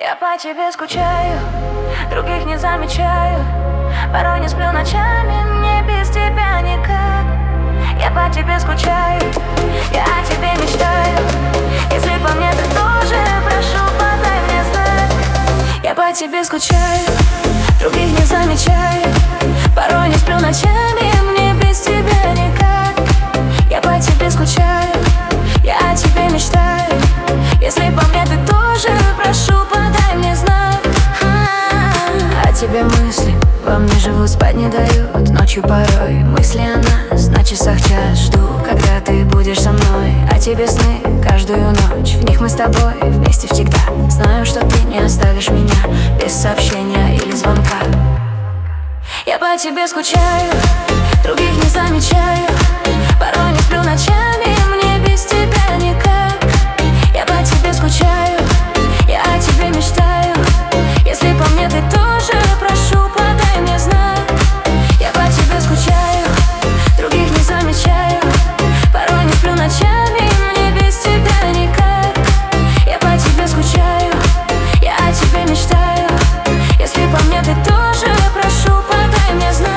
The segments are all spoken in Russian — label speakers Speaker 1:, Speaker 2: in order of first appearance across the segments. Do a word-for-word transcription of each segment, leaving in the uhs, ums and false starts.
Speaker 1: Я по тебе скучаю, других не замечаю. Порой не сплю ночами, мне без тебя никак. Я по тебе скучаю, я о тебе мечтаю. Если по мне ты тоже, прошу, подай мне знак. Я по тебе скучаю, других не замечаю. Порой не сплю ночами, мне без тебя никак. Я по тебе скучаю, я о тебе мечтаю. Если по мне ты тоже, прошу, подай мне знак. О тебе мысли во мне живут, спать не дают. Ночью порой мысли о нас на часах час жду, когда ты будешь со мной. О тебе сны каждую ночь, в них мы с тобой вместе всегда. Знаю, что ты не оставишь меня без сообщения или звонка. Я по тебе скучаю, других не замечаю. Порой не сплю ночами, мне без тебя никак. Я по тебе скучаю, я о тебе мечтаю. Если по мне ты тоже, прошу, подай мне знак. Я по тебе скучаю, других не замечаю. Порой не сплю ночами, мне без тебя никак. Я по тебе скучаю, я о тебе мечтаю. Если по мне ты тоже, прошу, подай мне знак.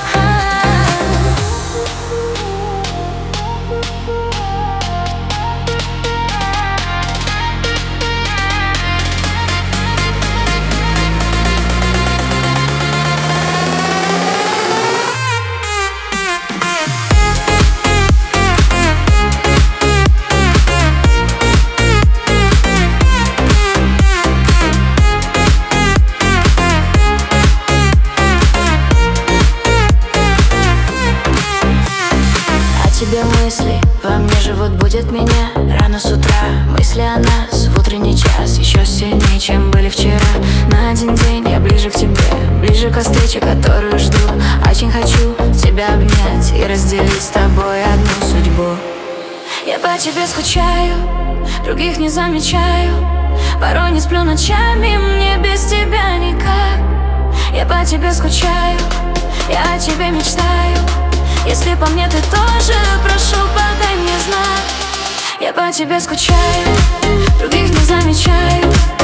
Speaker 2: Тебе мысли во мне живут, будет меня рано с утра. Мысли о нас в утренний час еще сильнее, чем были вчера. На один день я ближе к тебе, ближе к встрече, которую жду. Очень хочу тебя обнять и разделить с тобой одну судьбу.
Speaker 1: Я по тебе скучаю, других не замечаю. Порой не сплю ночами, мне без тебя никак. Я по тебе скучаю, я о тебе мечтаю. Если по мне ты тоже, прошу, подай мне знак. Я по тебе скучаю, других не замечаю.